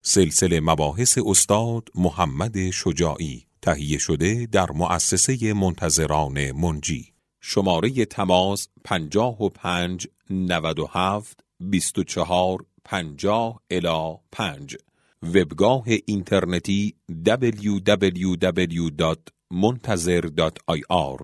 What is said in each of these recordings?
سلسله مباحث استاد محمد شجاعی، تهیه شده در مؤسسه منتظران منجی. شماره تماس 55 97 24 50 5. وبگاه اینترنتی www.muntazir.ir.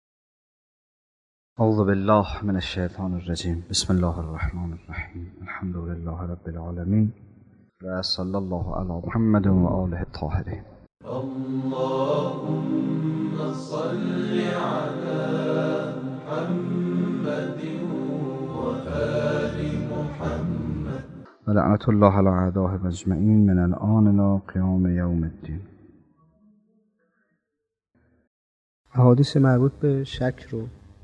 اعوذ بالله من الشیطان الرجیم. بسم الله الرحمن الرحیم. الحمد لله رب العالمین و صلی الله علی محمد و آله الطاهرین. اللهم صل على محمد وآل محمد و لعنت الله علی اعدائهم اجمعین من الآن الی قیام یوم الدین. احادیث مربوط به شک رو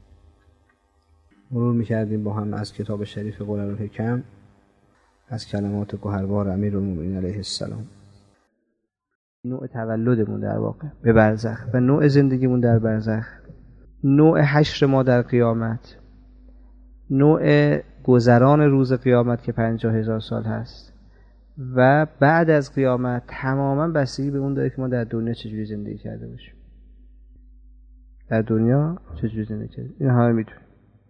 مرور می‌کردیم با هم از کتاب شریف قرآن الحکم، از کلمات گوهربار امیرالمومنین علیه السلام. نوع تولدمون در واقع به برزخ و نوع زندگیمون در برزخ، نوع حشر ما در قیامت، نوع گذران روز قیامت که 50,000 سال هست و بعد از قیامت تماما بستگی به اون داره که ما در دنیا چجوری زندگی کرده باشیم. در دنیا چجوری زندگی کرده، این همه میدونیم.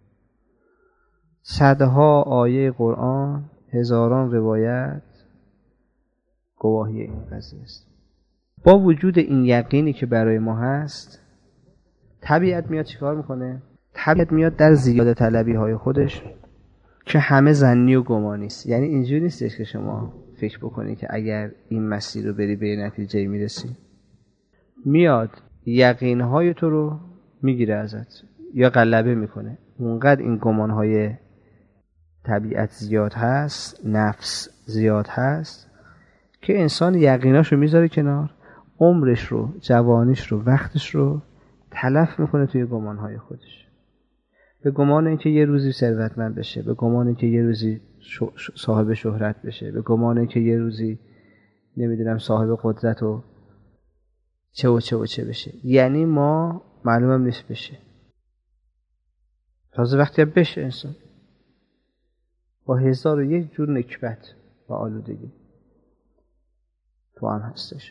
صدها آیه قرآن، هزاران روایت گواهی این قضیه است. با وجود این یقینی که برای ما هست، طبیعت میاد چیکار میکنه؟ طبیعت میاد در زیاده طلبی های خودش که همه ظنی و گمانی است. یعنی اینجوری نیستش که شما فکر بکنی که اگر این مسیر رو بری به نتیجه میرسی. میاد یقین های تو رو میگیره ازت یا غلبه میکنه. اونقدر این گمان های طبیعت زیاد هست، نفس زیاد هست که انسان یقیناش رو میذاره کنار، عمرش رو، جوانیش رو، وقتش رو تلف میکنه توی گمانهای خودش. به گمان اینکه یه روزی ثروتمند بشه، به گمان اینکه یه روزی صاحب شهرت بشه، به گمان اینکه یه روزی نمیدونم صاحب قدرت و چه بشه. یعنی ما معلومم نیست بشه. تازه وقتی بشه انسان با 1001 جور نکبت و آلودگی تو هم هستش.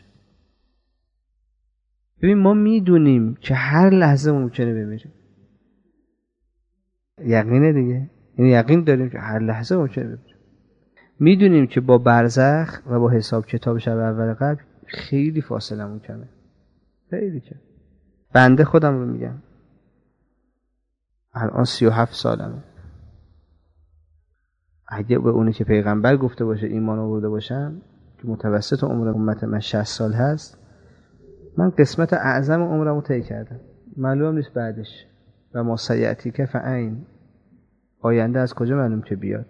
ببین ما میدونیم که هر لحظه ممکنه بمیریم. یقینه دیگه، یعنی یقین داریم که هر لحظه ممکنه بمیریم. میدونیم که با برزخ و با حساب کتاب شب اول قبر خیلی فاصلمون کمه، خیلی کم. بنده خودم رو میگم، الان 37 سالمه. اگه به اونی که پیغمبر گفته باشه ایمان آورده باشم که متوسط عمر امت من 60 سال هست، من قسمت اعظم عمرم رو طی کردم. معلوم نیست بعدش و ما سیأتی که فعین، آینده از کجا معلوم که بیاد.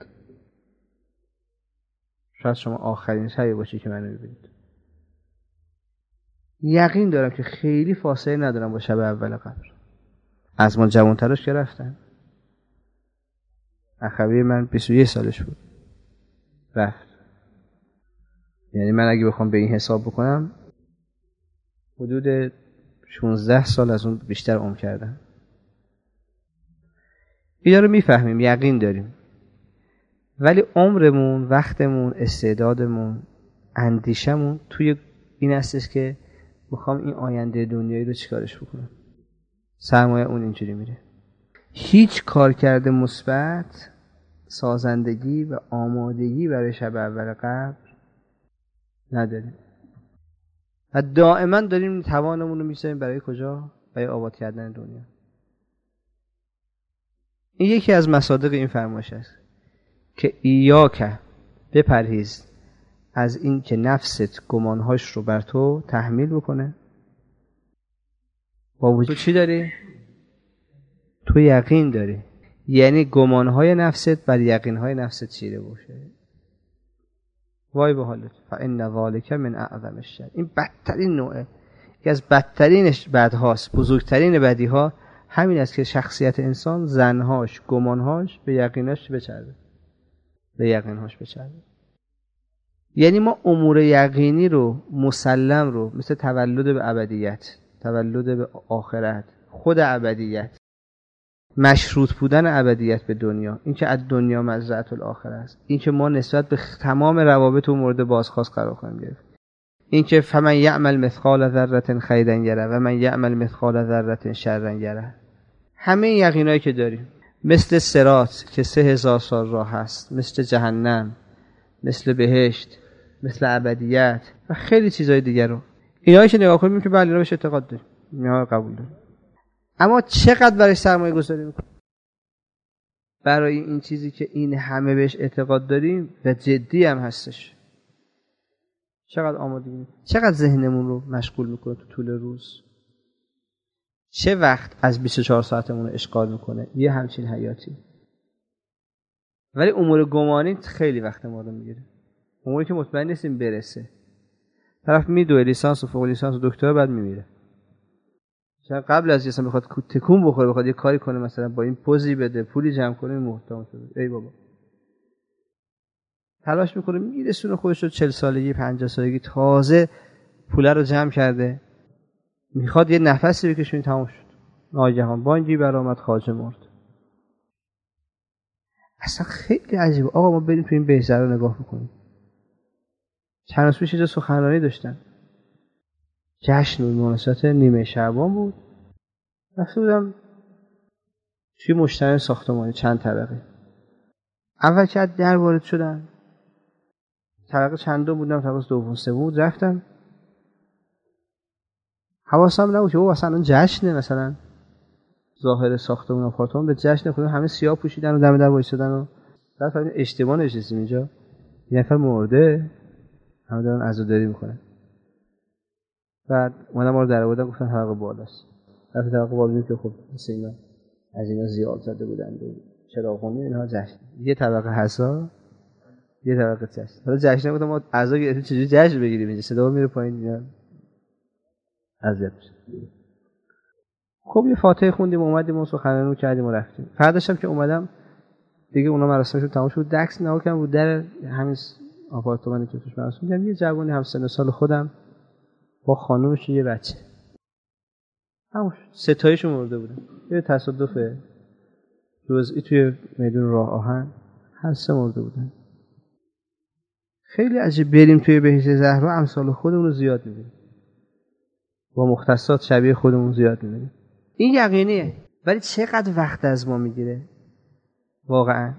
شاید شما آخرین شبی باشی که منو ببینید. یقین دارم که خیلی فاصله ندارم با شب اول قبر. از ما جوانترش که رفتن. اخوی من 21 سالش بود رفت. یعنی من اگه بخوام به این حساب بکنم حدود 16 سال از اون بیشتر عمر کردم. اینا رو میفهمیم، یقین داریم، ولی عمرمون، وقتمون، استعدادمون، اندیشمون توی این هستش که میخوام این آینده دنیایی رو چیکارش بکنم. سرمایه اون اینجوری میره. هیچ کار کرده مثبت، سازندگی و آمادگی برای شب اول قبر نداریم و دائما داریم توانمون رو میذاریم برای کجا؟ برای آباد کردن دنیا. این یکی از مصادیق این فرمایش است که ایاک، بپرهیز از این که نفست گمانهاش رو بر تو تحمیل بکنه. با وجود چی داری؟ تو یقین داری. یعنی گمانهای نفست بر یقینهای نفست چیره باشه. وای به حالت. فإن ذلک من اعظم الشر. این بدترین نوعه، یکی از بدترین بدهاست. بزرگترین بدیها همین است که شخصیت انسان، ظنهاش، گمانهاش به یقیناش بچربه، به یقینهاش بچربه. یعنی ما امور یقینی رو، مسلم رو، مثل تولد به ابدیت، تولد به آخرت، خود ابدیت، مشروط بودن ابدیت به دنیا، اینکه از دنیا مزرعه الاخره است، اینکه ما نسبت به تمام روابط و مورد بازخواست قرار خواهیم گرفت، اینکه فمن یعمل مثقال ذره خیرا یره و من یعمل مثقال ذره شرا یره. همه این یقینایی که داریم، مثل صراط که 3000 سال راه هست، مثل جهنم، مثل بهشت، مثل ابدیت و خیلی چیزهای دیگر رو، اینایی که نگاه کنیم که بله اینا بهش اعتقاد داریم، اینا قبول داریم، اما چقدر برای سرمایه گذاری میکنیم برای این چیزی که این همه بهش اعتقاد داریم و جدی هم هستش؟ چقدر آمادگی، چقدر ذهنمون رو مشغول میکنه تو طول روز؟ چه وقت از 24 ساعتمون رو اشغال میکنه یه همچین حیاتی؟ ولی امور گمانی خیلی وقت ما رو میگیره، اموری که مطمئن نیستیم برسه. طرف میدوه لیسانس و فوق لیسانس و دکترا بعد میمیره، چون قبل از اصلا بخواد تکون بخوره بخواد یه کاری کنه، مثلا با این پوزی بده پولی جمع کنه، محترم شده. ای بابا تلاش میکنه میرسونه خودش رو 40 سالگی 50 سالگی تازه پوله رو جمع کرده، میخواد یه نفسی بکشه، تمام شد، ناگهان بانگی برآمد خواجه مرد. اصلا خیلی عجیبه. آقا ما بریم تو این بهزر رو نگاه بکنیم. چند روز پیش اینجا سخنرانی داشتن، جشن و مناسبت نیمه شعبان بود، رفته بودم توی مشترک ساختمانی چند طبقه. اول که از در وارد شدن، طبقه چندم بودم، طبقه دوم سوم بود، رفتم حواسم نبود که او مثلا جشنه، مثلا ظاهر ساختمون آپارتمان به جشن خودم همه سیاه پوشیدن و دم در وایسادن و بعد فهمیدم اجتماع نشستیم اینجا، یه نفر مرده همه دارن عزاداری میکنن. بعد اومدم ما رو در آوردن، گفتن طبقه بالاست. رفتیم طبقه بالا دیدیم که خب مثل اینا از اینا زیاد زده بودن و چراغونی اینها جشن. یه طبقه حسا، یه طبقه جشن. حالا جشن گفتم ما عزا گرفتیم چجوری جشن بگیریم اینجا، صدا میره پایین، اینا اذیت میشه. خب یه فاتحه خوندیم اومدیم و سخنرانی کردیم و رفتیم. فرداش هم که اومدم دیگه اونا مراسمشون تمام شد، دکس نگاه کردم بود در همین آپارتمانی که توش مراسم دیدم یه جوانی هم سن سال خودم با خانومش و یه بچه، همون ستایشون مرده بودن. یه تصادف جزئی توی میدون راه آهن هر سه مرده بودن. خیلی عجیب. بریم توی بهشت زهرا امثال خودمون رو زیاد می‌بینیم، با مختصات شبیه خودمون زیاد می‌بینیم. این یقینیه. ولی چقدر وقت از ما میگیره واقعا؟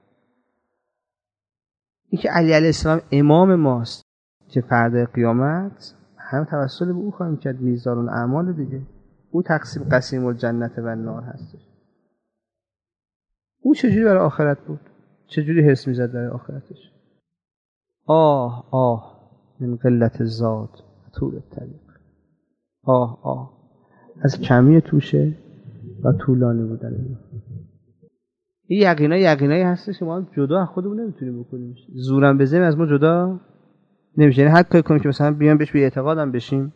این که علی علیه السلام امام ماست که فردا قیامت هم توسل به او خواهیم کرد میزان الاعمال دیگه. او قسیم الجنت و النار هستش. او چجوری برای آخرت بود؟ چجوری حس میزد برای آخرتش؟ آه من قلت الزاد طول الطریق. آه از کمی توشه و طولانی بودن. این یقینایی هستش که ما جدا از خودمون نمیتونیم بکنیم. زورم بزنیم از ما جدا نمیشه. یعنی هر کاری کنیم که مثلا بیان بهش بی اعتقادم بشیم،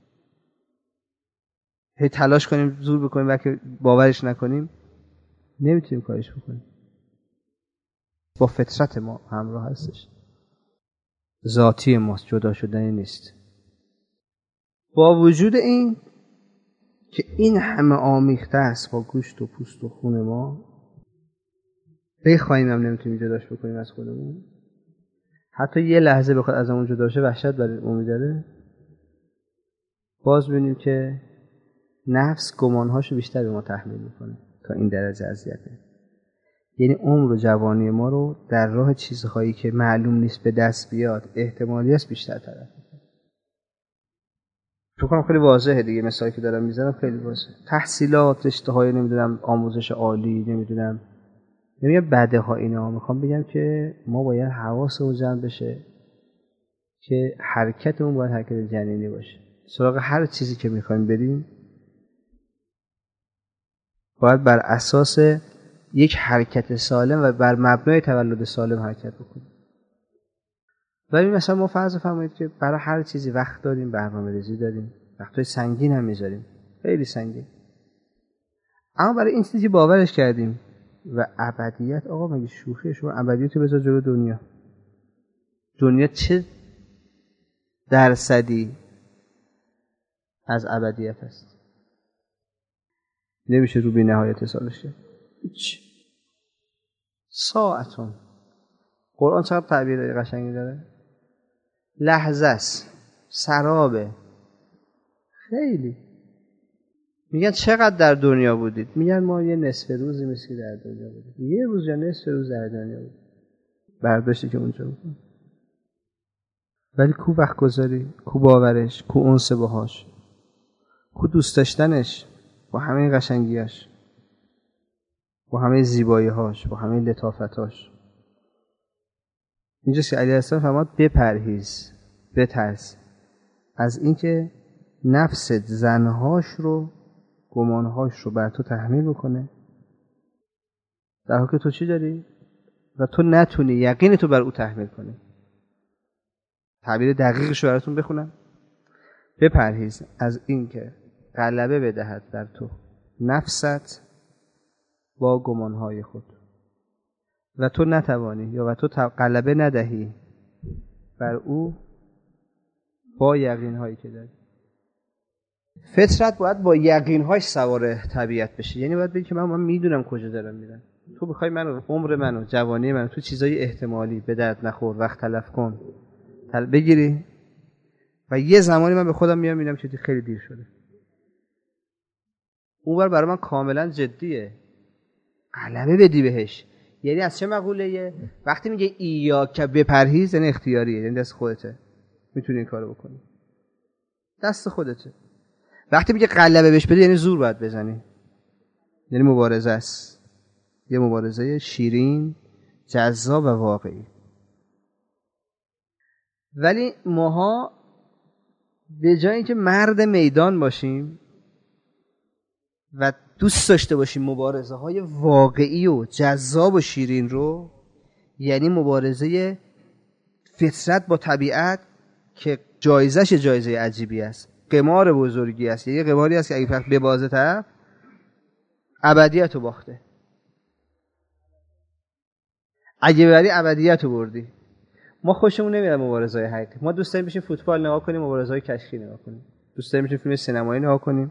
هی تلاش کنیم زور بکنیم و که باورش نکنیم، نمیتونیم کارش بکنیم. با فطرت ما همراه هستش، ذاتی ماست، جدا شدنی نیست. با وجود این که این همه آمیخته است با گوشت و پوست و خون ما، بخوایم هم نمیتونیم جداش بکنیم از خودمون. حتی یه لحظه بخواد از همون جدا شه وحشت برای امید داره. باز ببینیم که نفس گمانهاشو بیشتر به ما تحمیل میکنه تا این درجه اذیته. یعنی عمر و جوانی ما رو در راه چیزهایی که معلوم نیست به دست بیاد، احتمالی است بیشتر طرف میکنه. فکر کنم خیلی واضحه دیگه، مثالی که دارم میزنم خیلی واضحه. تحصیلات، رشته‌های نمیدونم آموزش عالی، نمیدونم نمیگم بده ها اینا، میخوام بگم که ما باید حواسمون جمع بشه که حرکتمون باید حرکت جنینی باشه. سراغ هر چیزی که میخوایم بریم باید بر اساس یک حرکت سالم و بر مبنای تولد سالم حرکت بکنیم. ولی مثلا ما فرض فرمایید که برای هر چیزی وقت داریم، برنامه‌ریزی داریم، وقتای سنگین هم میذاریم، خیلی سنگین. اما برای این چیزی باورش کردیم و ابدیت، آقا مگه شوخیه؟ شما ابدیت رو بذار جلو دنیا. دنیا چه درصدی از ابدیت هست؟ نمیشه رو بی نهایت حسابش کرد. هیچ. ساعتون. قرآن چقدر تعبیر قشنگی داره. لحظه است، سرابه. خیلی. میگن چقدر در دنیا بودید؟ میگن ما یه نصف روزی مثل که در دنیا بودید. یه روز یا نصف روز در دنیا بود. برداشتی که اونجا بود. ولی کو وقت گذاری، کو باورش، کو انس باهاش، کو دوست داشتنش با همه قشنگیاش، با همه زیبایی‌هاش، با همه لطافتاش. اینجاست که علیه السلام فرمود بپرهیز، بترس از اینکه نفست زنهاش رو، گمانهاش رو بر تو تحمیل بکنه، در حالی که تو چی داری؟ و تو نتونی یقین تو بر او تحمیل کنی. تعبیر دقیقش رو براتون بخونم. بپرهیز از اینکه غلبه بدهد در تو نفست با گمانهای خود و تو نتوانی یا و تو غلبه ندهی بر او با یقینهایی که داری. فطرت باید با یقینهاش سوار طبیعت بشه. یعنی باید بگی که من میدونم کجا دارم میرم. تو بخوای منو، عمر منو، جوانی منو تو چیزای احتمالی به درد نخور، وقت تلف کن بگیری و یه زمانی من به خودم میام میبینم که خیلی دیر شده. اون برای من کاملا جدیه. غلبه بدی بهش. یعنی از چه مقوله‌ایه؟ وقتی میگه ایاک بپرهیز، یعنی اختیاریه، یعنی دست خودته، میتونی این کارو بکنی، دست خودته. وقتی میگه غلبه بهش بده، یعنی زور باید بزنی، یعنی مبارزه است. یه مبارزه شیرین، جذاب و واقعی. ولی ماها به جای اینکه مرد میدان باشیم و دوست داشته باشیم مبارزه های واقعی و جذاب و شیرین رو، یعنی مبارزه فطرت با طبیعت که جایزش جایزه عجیبی است، قمار بزرگی است، یعنی قماری است که اگه فقط ببازه طرف ابدیت رو باخته، اگه ببری ابدیت رو بردی. ما خوشمون نمیاد مبارزه های حقیقی. ما دوست داریم بشیم فوتبال نگاه کنیم، مبارزه های کشکی نگاه کنیم. دوست داریم بشیم فیلم سینمایی نگاه کنیم،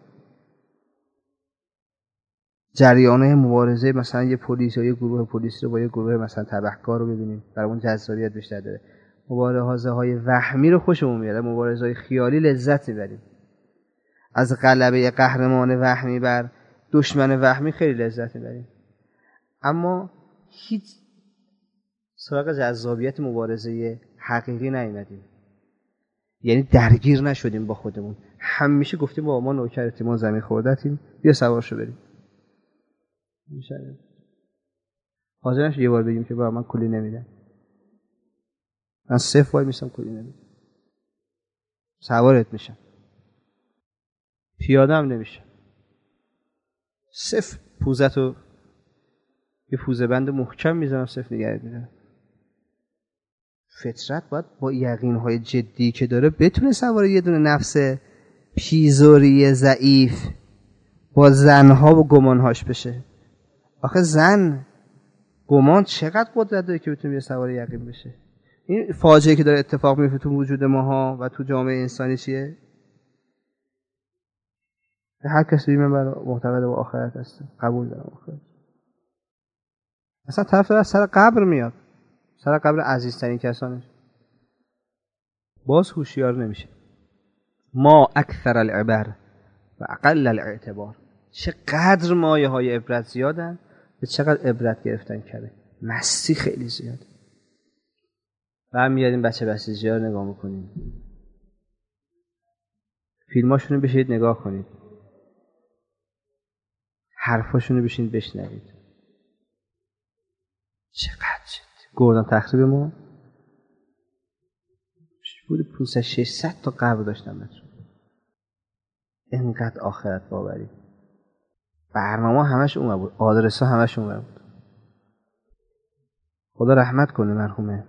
جریان‌های مبارزه مثلا یه پلیس یا یه گروه پلیس رو با یه گروه مثلا تبهکار رو ببینیم، برامون جذابیت بیشتر داره. مبارزه‌های وهمی رو خوشمون میاد، مبارزه‌های خیالی لذت میبریم. از غلبه قهرمان وهمی بر دشمن وهمی خیلی لذت میبریم. اما هیچ سراغ جذابیت مبارزه حقیقی نیومدیم. یعنی درگیر نشدیم با خودمون. همیشه گفتیم با ما نوکرتیم، ما زمین خوردتیم، بیا سوارشو بریم. میشه حاضر نشد یه بار بگیم که با من کلی نمیدم. من 0 بار میشم کلی نمیدم. سوارت میشم. پیاده هم نمیشم. 0 پوزتو یه پوزه بند محکم میزنم، 0 نگرد میدم. فطرت باید با یقینهای جدی که داره بتونه سوار یه دونه نفس پیزوری ضعیف با زنها و گمانهاش بشه. آخه زن گمان چقدر قدرت داره که بتونه یه سوار یقین بشه. این فاجعه که داره اتفاق میفته تو وجود ماها و تو جامعه انسانی چیه؟ هر کسی من معتقد به آخرت هست، قبول دارم آخرت. اصلا طرف از سر قبر میاد، سر قبر عزیزترین کسانش، باز هوشیار نمیشه. ما اکثر العبر و اقل الاعتبار. چقدر مایه های عبرت زیادن و چقدر عبرت گرفتن کمه. مستی خیلی زیاده. برمیگردیم بچه بسیجی ها رو نگاه میکنیم، فیلماشونو بشید نگاه کنید، حرفاشونو بشین بشنوید. چقدر جدی. گردن تخریب ما بود 500-600 تا قبر داشتم بچه. اینقدر آخرت باوری. برنامه همش اون بود، آدرس ها همش اون بود. خدا رحمت کنه مرحومه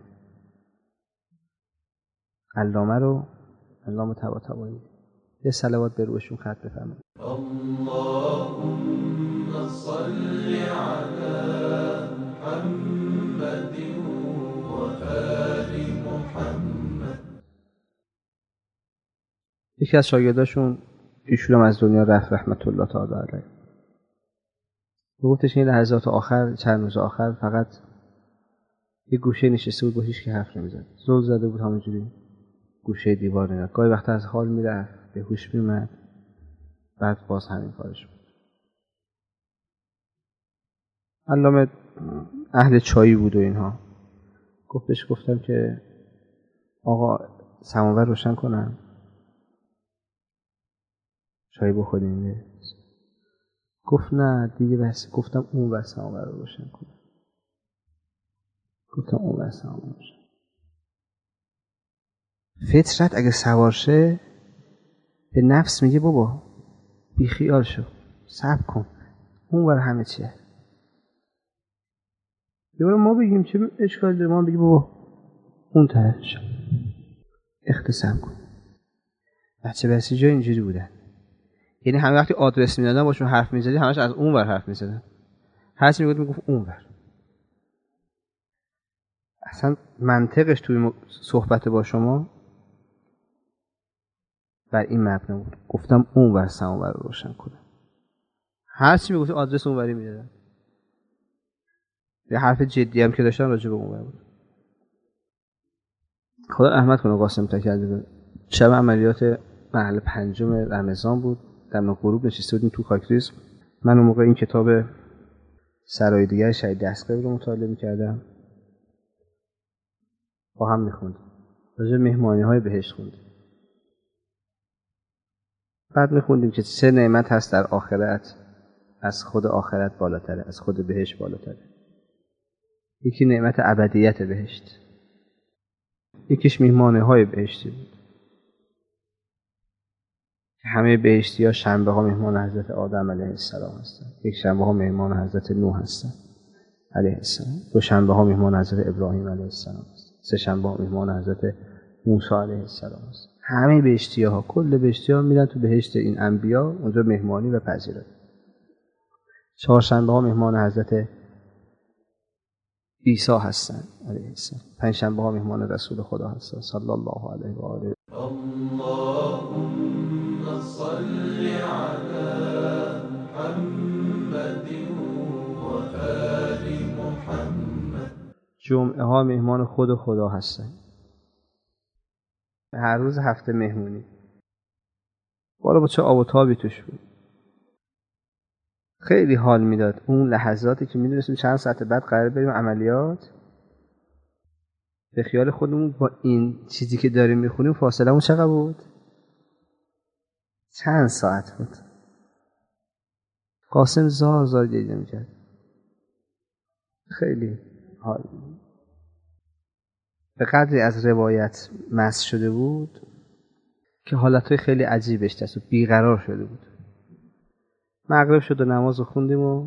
علامه رو، علامه طباطبایی. یه صلوات به روشون خط بفرمایید. اللهم صل على محمد و آل محمد. یکی از شاگرداشون ایشون از دنیا رفت رحمت الله تعالی علیه. گفتش این لحظات آخر، چند روز آخر فقط یه گوشه نشسته بود با هیچ که حرف نمیزد، زل زده بود همونجوری گوشه دیوار نگاه. گاهی وقتا از حال میرفت، به هوش میومد، بعد باز همین کارش بود. علامه اهل چایی بود و اینها. گفتم که آقا سماور روشن کنم چای بخوریم. گفت نه دیگه بس. گفتم اون ور سماور رو روشن کنم. فطرت اگه سوار شه به نفس میگه بابا بی خیال شو، صبر کن، اون ور همه چیه. یه ما بگیم چه اشکال داره، ما بگیم بابا اون طرف شو، اختصام کن. بچه بسیجا اینجوری بودن، یعنی همه وقتی آدرس میدادن باشون حرف میزدی همش از اون ور حرف میزدن، هرچی میگفت اون ور. اصلا منطقش توی صحبت با شما بر این مبنا بود. گفتم اون ور سماور رو روشن کنه، هرچی میگفت آدرس اون وری میدادن. یه حرف جدی هم که داشتن راجع به اون ور بود. خدا رحمت کنه قاسم تکلیف. شب عملیات محل 5 رمضان بود، دم غروب نشسته بودیم تو خاکریز. من اون موقع این کتاب سرای دیگر شهید دستگاه رو مطالعه می‌کردم، با هم می‌خوندیم، راجع به مهمانی‌های بهشت خوندیم. بعد می‌خوندیم که 3 نعمت هست در آخرت، از خود آخرت بالاتره، از خود بهشت بالاتره. یکی نعمت ابدیت بهشت، یکیش مهمانی‌های بهشتی بود. همه بهشتی‌ها شنبه‌ها مهمان حضرت آدم علیه السلام هستند، یک شنبه‌ها مهمان حضرت نوح هستند علیه السلام، 2 شنبه‌ها مهمان حضرت ابراهیم علیه السلام هستند، 3 شنبه‌ها مهمان حضرت موسی علیه السلام هستند. همه بهشتی‌ها، کل بهشتی‌ها میرن تو بهشت این انبیا، اونجا مهمانی و پذیرایی. 4 شنبه‌ها مهمان حضرت عیسی هستند علیه السلام، 5 شنبه‌ها مهمان رسول خدا هستند صلی الله علیه و آله. اللهم صل على محمد و آل محمد. جمعه ها مهمان خود خدا هستن، هر روز هفته مهمونی. بالا با چه آب و تابی توش بود، خیلی حال میداد. اون لحظاتی که میدونستیم چند ساعت بعد قرار بریم عملیات، به خیال خودمون با این چیزی که داریم میخونیم فاصله اون چقدر بود؟ چند ساعت بود. قاسم زار دیده میکرد، خیلی حال. به قدری از روایت مست شده بود که حالتهای خیلی عجیبش دست و بیقرار شده بود. مغرب شد و نماز رو خوندیم و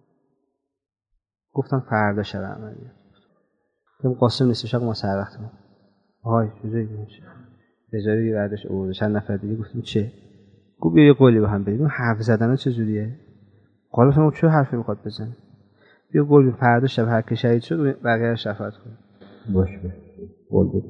گفتم فردا شب عملیات. گفتم قاسم نیستش، ما سر وقتمون. آهای چجوری میشه؟ بجاری برداشت آورد. چند نفر دیگه گفتیم چه؟ گفت بیا یه قولی با هم بریم. حرف زدن چجوریه؟ قالب شما چه حرفی میخواد بزنه؟ بیا قول فردا شب هر کی شهید شد بقیه شفاعت کنه. باشه قول بده.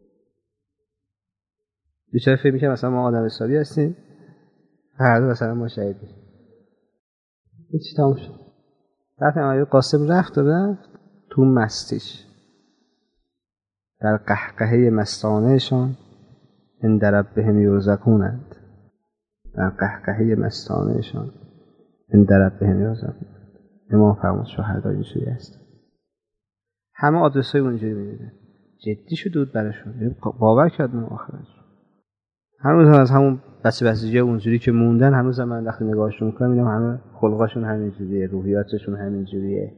بیچاره فکر می‌کنه مثلا ما آدم حسابی هستیم، فردا مثلا ما شهید بشیم. هیچ تموم شد. رفت عملیات. قاسم رفت تو مستیش، در قهقهه مستانهشان عند ربهم یرزقونند، در قهقهه مستانهشان عند ربهم یرزقونند. امام فرمود شهدا اینجوری هست. همه آدرس‌های اونجوری می‌دیدن، جدی شده بود براشون، باور کردن آخرش. هنوز هم از همون بچه‌جا اونجوری که موندن، هنوز هم من وقتی نگاهشون می‌کنم می‌بینم همه خلقاشون همینجوریه، روحیاتشون همینجوریه.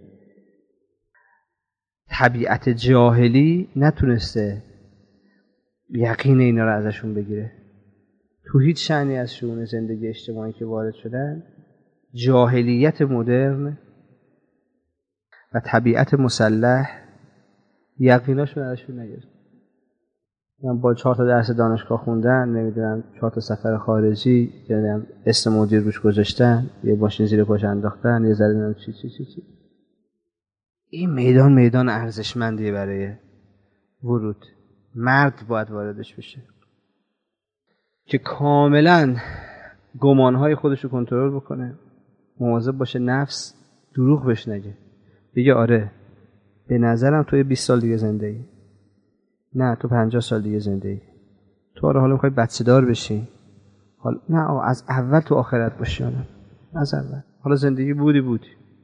طبیعت جاهلی نتونسته یقین اینا رو ازشون بگیره. تو هیچ شأنی از شؤون زندگی اجتماعی که وارد شدن، جاهلیت مدرن و طبیعت مسلح یقیناشون ازشون نگرفت. من با 4 تا درس دانشگاه خوندن، نمیدونم 4 تا سفر خارجی، یعنی اسم مدیر روش گذاشتن، یه ماشین زیر پاش انداختن، یه ذره نمیدونم چی. این میدان ارزشمندیه برای ورود. مرد باید واردش بشه که کاملا گمانهای خودش رو کنترل بکنه، مواظب باشه نفس دروغ بهش نگه، بگه آره به نظرم تو 20 سال دیگه زنده ای، نه تو 50 سال دیگه زنده ای، تو آره حالا میخوای بچه دار بشی، حالا نه از اول تو آخرت باشی، از اول حالا زندگی بودی.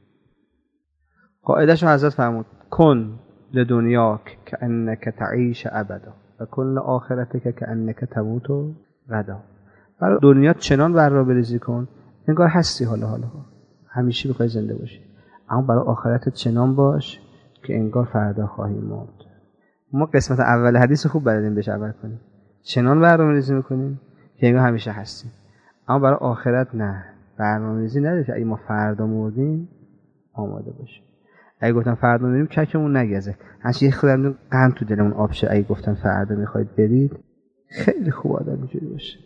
قاعده‌شو حضرت فرمود کن لدنیاک کأنک تعیش ابدا و کن لآخرتک کأنک تموت غدا. برای دنیا چنان بر را بریزی کن انگار هستی حالا همیشه میخوای زنده باشی، اما برای آخرت چنان باش که انگار فردا خواهی مرد. ما قسمت اول حدیث خوب بلدیم بهش عمل کنیم، چنان برنامه‌ریزی میکنیم که انگار همیشه هستیم، اما برای آخرت نه، برنامه‌ریزی نداره که اگه ما فردا مردیم آماده باشیم. اگه گفتن فردا میریم ککمون نگزه، هرچی خودمون قند تو دلمون آب شه. اگه گفتن فردا میخواید برید خیلی خوب آدم اینجوری باشه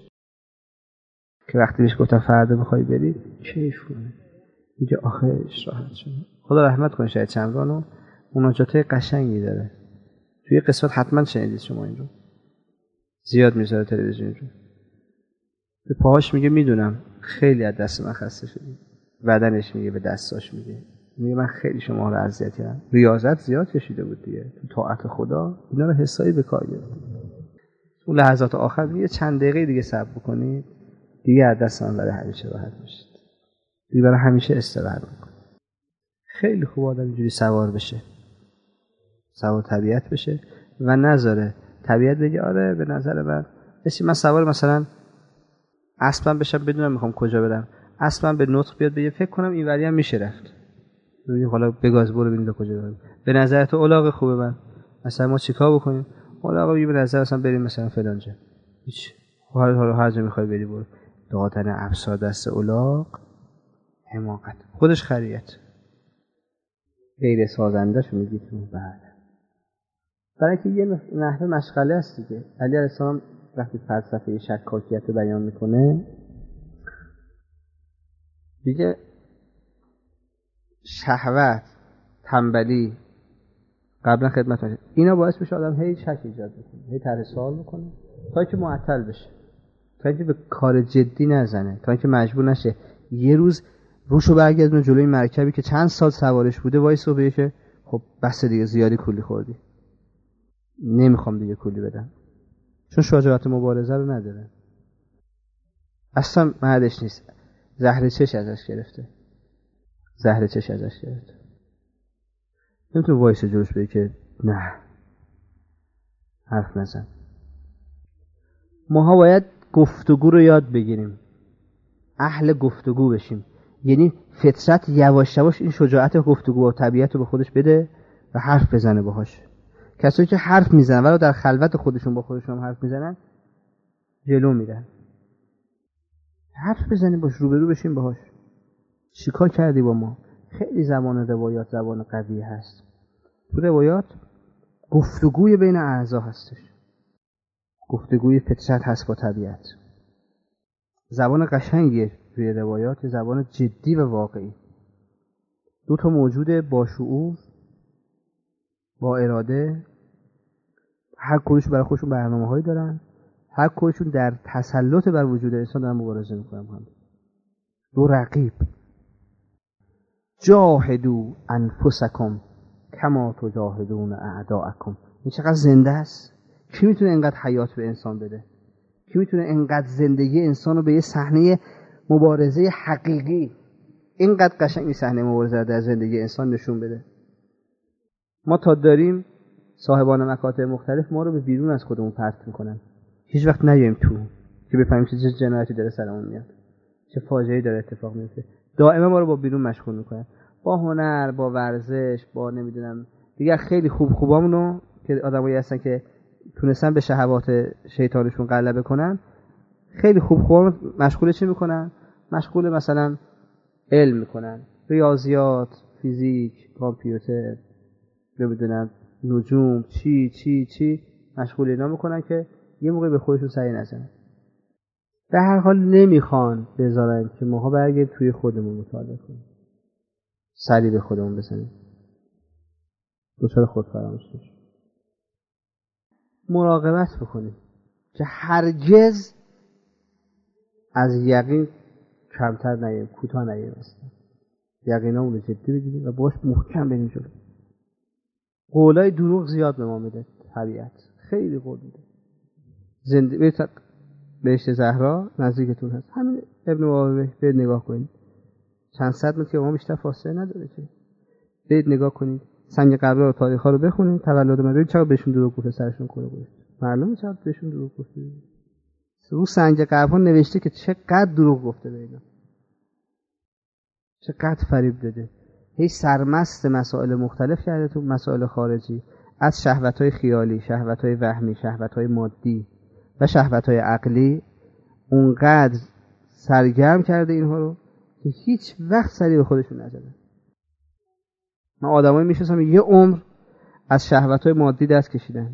که وقتی بهش گفتن فردا میخوای برید کیف کنه، میگه آخرش راحت شد. خدا رحمت کنه شاید چمرانو، مناجاته قشنگی داره. توی قسمت حتما شنیدید شما این رو، زیاد میذاره تلویزیون رو. به پاهاش میگه میدونم خیلی از دست من خسته شدی، بدنش میگه به دستاش میگه من خیلی شما رو اذیت کردم، ریاضت زیاد کشیده بود دیگه تو طاعت خدا، اینا رو حسابی به کار گرفت. اون لحظات آخر میگه چند دقیقه دیگه صبر بکنید دیگه از دست من برای همیشه راحت میشید، دیگه برای همیشه استراحت میکنید. خیلی خوب آدم اینجوری سوار بشه، سوار طبیعت بشه و نذاره طبیعت بگه آره به نظر من سوار مثلا اسبم بشم بدونم میخوام کجا برم، اسبم به نطق بیاد بگه فکر کنم اینوری هم میشه رفت، حالا بگاز برو ببین کجا بریم. به نظر تو الاغ خوبه من مثلا ما چیکار بکنیم؟ الاغ میگه به نظر مثلا بریم مثلا فلان جا، هیچ حالا هر جا میخوای بری برو. دادن افسار دست الاغ حماقت، خودش خریت غیر سازنده‌شو میگی تو. بعد برای که یه نحوه مشغله است دیگه. علی علیه السلام وقتی فلسفه شکاکیت رو بیان میکنه دیگه شهوت، تنبلی، قبلا خدمت میشه، اینا باعث میشه آدم هی شک ایجاد بکنه، هی طرح سوال بکنه تا اینکه معطل بشه، تا اینکه به کار جدی نزنه، تا اینکه مجبور نشه یه روز روشو برگردونه جلوی مرکبی که چند سال سوارش بوده وایسه و بگه که خب بس دیگه زیادی کولی خوردی، نمیخوام دیگه کولی بدم، چون شجاعت مبارزه رو نداره، اصلا مردش نیست. زهر چش ازش گرفته، نمیتونه وایسه جلوش بگه که نه حرف نزن. ماها باید گفتگو رو یاد بگیریم، اهل گفتگو بشیم، یعنی فطرت یواش یواش این شجاعت گفتگو با طبیعت رو به خودش بده و حرف بزنه باهاش. کسایی که حرف میزنن ولی در خلوت خودشون با خودشون حرف میزنن جلو میرن. حرف بزنیم باش، روبرو بشیم باهاش. چیکار کردی با ما؟ خیلی زبان روایات زبان قوی هست. تو روایات گفتگوی بین اعضا هستش، گفتگوی فطرت هست با طبیعت. زبان قشنگیه توی روایات، زبان جدی و واقعی. دو تا موجود با شعور، با اراده، هر کدومشون برای خودشون برنامه‌هایی دارن، هر کدومشون در تسلط بر وجود انسان دارن مبارزه میکنن با هم. دو رقیب. جاهدوا انفسکم کما تجاهدون اعداءکم. این چقدر زنده است. کی میتونه اینقدر حیات به انسان بده؟ کی میتونه اینقدر زندگی انسان رو به یه صحنه مبارزه حقیقی، اینقدر قشنگ این صحنه مبارزه در زندگی انسان نشون بده؟ ما تا داریم صاحبان مکاتب مختلف ما رو به بیرون از خودمون پرت میکنن، هیچ وقت نیایم تو که بفهمیم چه جنایتی داره سرمون میاد، چه فاجعه‌ای داره اتفاق میفته. دائما ما رو با بیرون مشغول میکنن، با هنر، با ورزش، با نمیدونم دیگه خیلی خوبامونو که آدمایی هستن که تونستن به شهوات شیطانشون غلبه کنن، خیلی خوبامون مشغول چی میکنن؟ مشغول مثلا علم میکنن، ریاضیات، فیزیک، کامپیوتر، نمیدونم نجوم، چی مشغول اینا میکنن که یه موقع به خودشون سعی نزنن. به هر حال نمیخوان بذارن که ماها برگردیم توی خودمون مطالعه کنیم، سری به خودمون بزنیم، دچار خودفراموشی بشیم. مراقبت بکنیم که هرگز از یقین کمتر نگیم، کوتاه نگیم. یقینا اون رو جدی بگیریم و باش محکم بریم جلو. قولای دروغ زیاد به ما میده طبیعت، خیلی قول میده. زنده بهشت زهرا نزدیکتون هست، همین ابن واقعه برید نگاه کنید، چند صد متر که ما بیشتر فاصله نداره که. برید نگاه کنید سنگ قبرها و تاریخ‌ها رو بخونید، تولد من چرا بهشون دروغ گفته، سرشون کنه گفت معلومه چرا بهشون دروغ گفته. رو سنگ قبرها نوشته که چقدر دروغ گفته به اینا، چقدر فریب داده، هی سرمست مسائل مختلف کرده تو مسائل خارجی، از شهوت‌های خیالی، شهوت‌های وهمی، شهوت‌های مادی و شهوت‌های عقلی، اونقدر سرگرم کرده اینها رو که هیچ وقت سری به خودشون نزدن. من آدمایی میشناسم یه عمر از شهوت‌های مادی دست کشیدن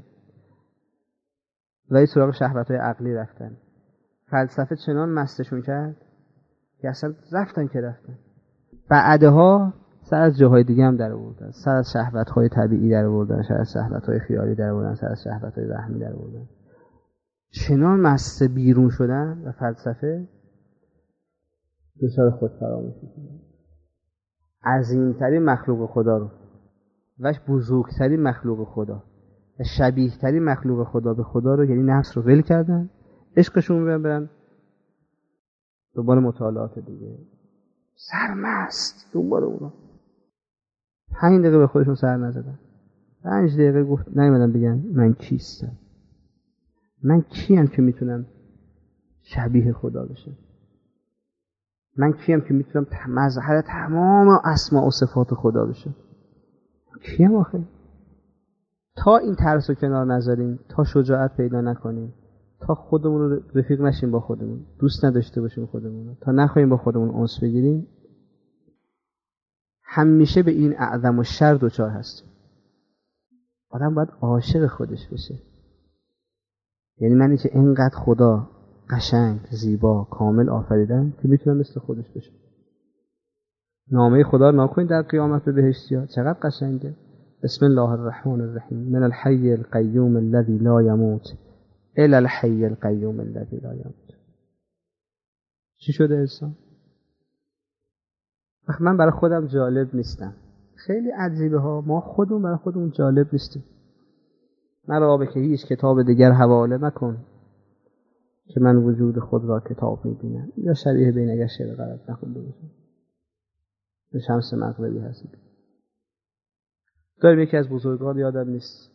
و این سراغ شهوت‌های عقلی رفتن. فلسفه چنان مستشون کرد که اصلا رفتن که رفتن. بعدها سر از جاهای دیگه هم در آوردن، سر از شهوت‌های طبیعی در آوردن، سر از شهوت‌های خیالی در آوردن، سر از شهوت‌های وهمی در آوردن. چنان مست بیرون شدن و فلسفه دچار خودفراموشی شدن. عظیم‌ترین مخلوق خدا رو و بزرگترین مخلوق خدا و شبیه‌ترین مخلوق خدا به خدا رو، یعنی نفس رو ول کردن، عشقشون برن دنبال مطالعات دیگه، سرمست دنبال اونا. 5 دقیقه به خودشون سر نزدن، 5 دقیقه گفت نیومدن بگن من کیستم، من کیم که میتونم شبیه خدا بشم، من کیم که میتونم مظهر تمام اسما و صفات خدا بشم، کیم آخه؟ تا این ترس رو کنار نذاریم، تا شجاعت پیدا نکنیم، تا خودمون رو رفیق نشیم با خودمون، دوست نداشته باشیم خودمون، تا نخواهیم با خودمون انس بگیریم، همیشه به این اعظم و شر دوچار هستیم. آدم باید عاشق خودش بشه. یعنی من که اینقدر خدا قشنگ، زیبا، کامل آفریدن که میتونم مثل خودش بشم. نامه خدا رو نکنید در قیامت به بهشتی‌ها چقدر قشنگه. بسم الله الرحمن الرحیم، من الحی القیوم الذی لا یموت الی الحی القیوم الذی لا یموت. چی شده انسان؟ من برای خودم جالب نیستم. خیلی عجیبه ها، ما خودمون برای خودمون جالب نیستیم. مرا به که هیچ کتاب دیگر حواله مکن که من وجود خود را کتاب میبینم. یا شبیه به این اگر شعر غلط نخونده باشم. به شمس مغربی هستیم. داریم یکی از بزرگان یادم نیست،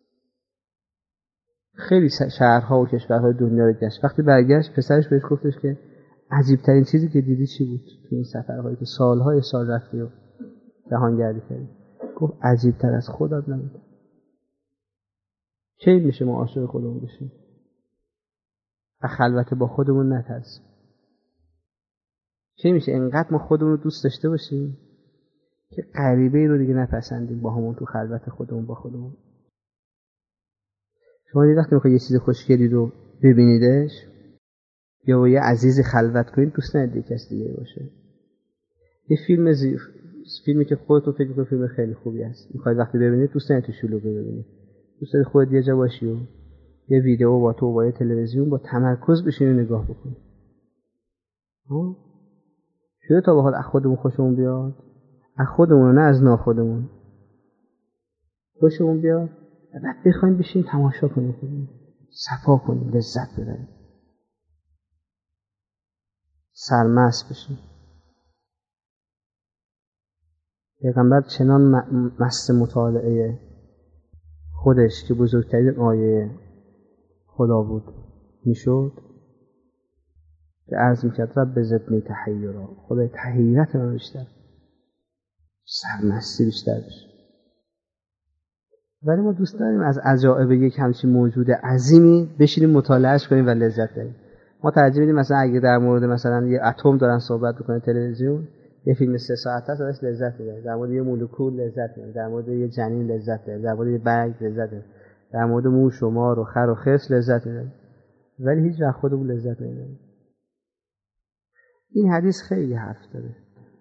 خیلی شهرها و کشورهای دنیا رو گشت. وقتی برگشت پسرش بهش گفتش که عجیب ترین چیزی که دیدی چی بود تو این سفرهایی که سالهای سال رفتی و جهانگردی کردی؟ گفت عجیب تر از خودت نبود. کی میشه ما عاشق خودمون بشیم و خلوت با خودمون نترسیم؟ کی میشه انقدر ما خودمون رو دوست داشته باشیم که غریبه ای رو دیگه نپسندیم با همون تو خلوت خودمون با خودمون؟ شما دیگه وقتی میخواید یه چیز خوشگلی رو ببینیدش یا با یه عزیز خلوت کنید، دوست ندید کسی دیگه باشه. یه فیلمی که خودتون فکر می‌کنید فیلم خیلی خوبی است، میخواید وقتی ببینید دوست ندید تو شلوغی ببینید، دوست دارید خودت یه جا باشی و یه ویدیو با تو با یه تلویزیون با تمرکز بشینی و نگاه بکنی. شده تا به حال از خودمون خوشمون بیاد، از خودمون نه از ناخودمون خوشمون بیاد و بعد بخوایم بشیم تماشا کنیم، صفا کنیم، لذت ببریم، سرمست بشیم. پیغمبر چنان مست مطالعه خودش که بزرگترین آیه خدا بود میشد که عرض میکرد رب زدنی تحیرا، خدای تحیرت من بیشتر، سرمستی بیشتر بشه. ولی ما دوست داریم از عجائب یک همچین موجود عظیمی بشینیم مطالعهش کنیم و لذت ببریم. ما ترجیح میدیم مثلا اگه در مورد مثلا یه اتم دارن صحبت بکنن تلویزیون، یه فیلم 3 ساعته است ازش لذت میبریم، در مورد یه مولکول لذت میبریم، در مورد یه جنین لذت میبریم، در مورد یه برگ لذت میبریم، در مورد موش و مار و خر و خرس لذت میبریم، ولی هیچ وقت خودمون لذت نمیبریم. این حدیث خیلی حرف داره.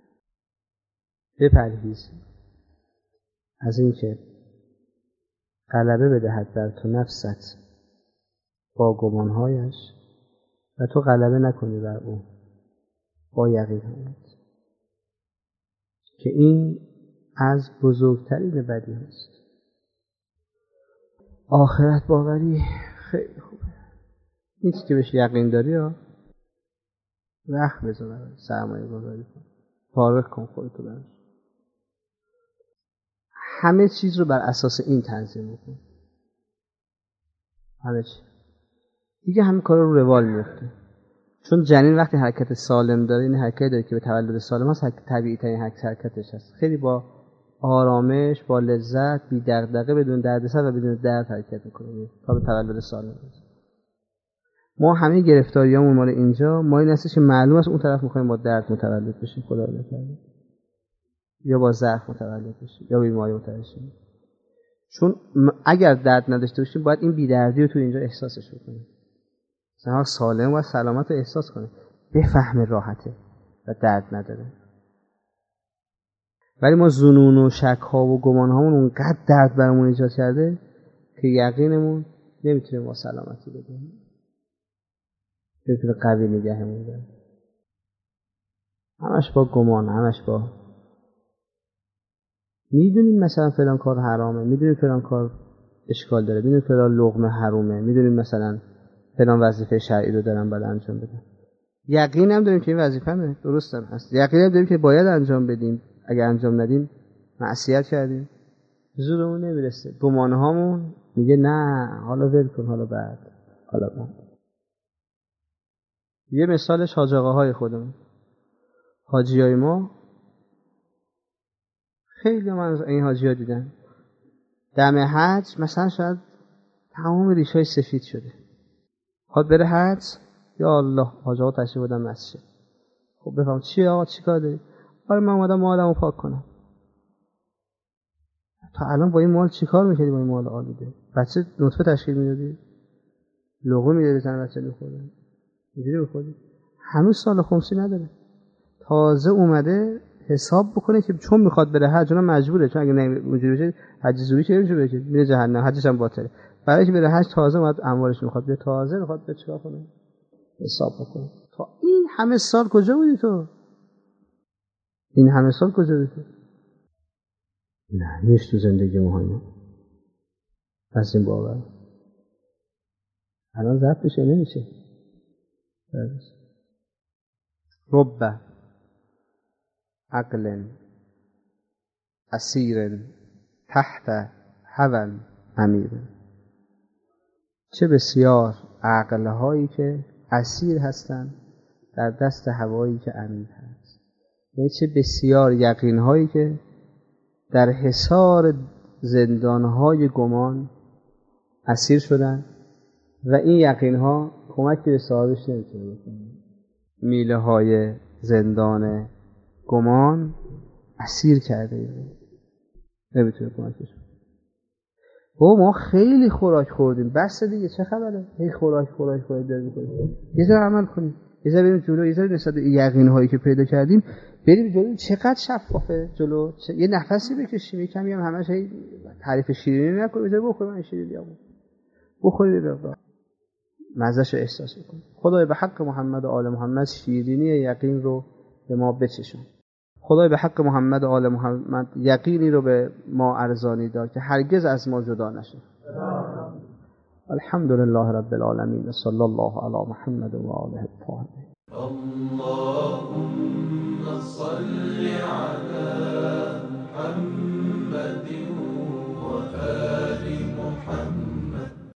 بپرهیز از این که غلبه بدهد بر تو نفست با گمانهایش و تو غلبه نکنی بر او با یقینهایت. که این از بزرگترین بدی هست. آخرت باوری خیلی خوبه. این چیزی که بهش یقین داری وقت بذار، سرمایه گذاری کن، فارغ کن خودتو برش. همه چیز رو بر اساس این تنظیم کن. همه چی دیگه همه کارا رو روال میفته. چون جنین وقتی حرکت سالم داره، این حرکتی داره که به تولد سالم هست، طبیعی ترین حرکتش هست. خیلی با آرامش، با لذت، بی دغدغه، بدون دردسر و بدون درد حرکت میکنه تا به تولد سالم هست. ما همه گرفتاریامون مال اینجا، ما این هستش که معلوم است اون طرف میخوایم با درد متولد بشیم، خدا نکنه، یا با ضعف متولد بشیم یا بیماری متولد بشیم. چون اگر درد نداشته باشیم باید این بی‌دردی رو تو اینجا احساسش بکنیم. مثلا سالم و سلامت رو احساس کنه، بفهم راحته و درد نداره. ولی ما ظنون و شک ها و گمان هامون اونقدر درد برامون ایجاد کرده که یقینمون نمیتونه ما سلامتی بدیم، نمیتونه قوی نگهمون داره. همش با گمان، همش با میدونیم مثلا فلان کار حرامه، میدونیم فلان کار اشکال داره، میدونیم فلان لقمه حرومه، میدونیم مثلا فلان وظیفه شرعی رو دارم باید انجام بدم. یقین هم داریم که این وظیفه درست هم هست، یقین هم داریم که باید انجام بدیم، اگر انجام ندیم معصیت کردیم، زورمون نمیرسه. گمان هامون میگه نه حالا ول کن، حالا بعد. یه مثالش حاج آقاهای خودمون، حاجیای ما، خیلی من از این حاجی‌ها دیدم دم حج مثلا شاید تمام ریشای سفید شده، خواد بره حج، یا الله حاج آقا تشریف بردن مسجد. خب بفهم چیه آقا، چی کار داری؟ آره من اومدم مالمو پاک کنم. تا الان با این مال چی کار می‌کردی؟ با این مال آلوده بچه نطفه تشکیل میدادی، لقمه میدادی زن بچه می‌خورد، اینجوری می‌خوردی. هنوز سال خمسی نداره، تازه اومده حساب بکنه که چون میخواد بره حج، اونم مجبوره، چون اگه اونجوری بشه حج زوری که نمیشه بره، میره جهنم، حجش هم باطله. برای که بره حج تازه اومد اموالش میخواد بره، تازه میخواد به چیکار کنه؟ حساب بکنه. تا این همه سال کجا بودی تو؟ این همه سال کجا بودی تو؟ نه نیست تو زندگی ما پس این باور الان ضبط بشه نمیشه. رب عقل اسیر تحت هوى امیر، چه بسیار عقل‌هایی که اسیر هستند در دست هوایی که امیر هست. یعنی چه بسیار یقین‌هایی که در حصار زندان‌های گمان اسیر شدن و این یقین‌ها کمکی به صاحبش نمی‌تونه بکنه. میله‌های زندان گمان اسیر کرده، نمیتونه کمکش کنه. ما خیلی خوراک خوردیم، بس دیگه چه خبره؟ هی خوراک داریم می‌کنیم. یه ذره عمل کنیم، یه ذره بریم جلو، یه ذره نسبت به یقین‌هایی که پیدا کردیم بریم جلو. چقدر شفافه جلو، یه نفسی بکشیم، کمی هم همش هی تعریف شیرینی نکنیم، یه ذره بخوریم این شیرینیامو، بخوریم بقدر مزه‌شو احساس کنیم. خدای به حق محمد و آل محمد شیرینی یقین رو به ما بچشون. خدای به حق محمد و آل محمد یقینی رو به ما ارزانی دار که هرگز از ما جدا نشه. الحمدلله رب العالمین، صلی الله علی محمد و آله الطاهرین. اللهم صل علی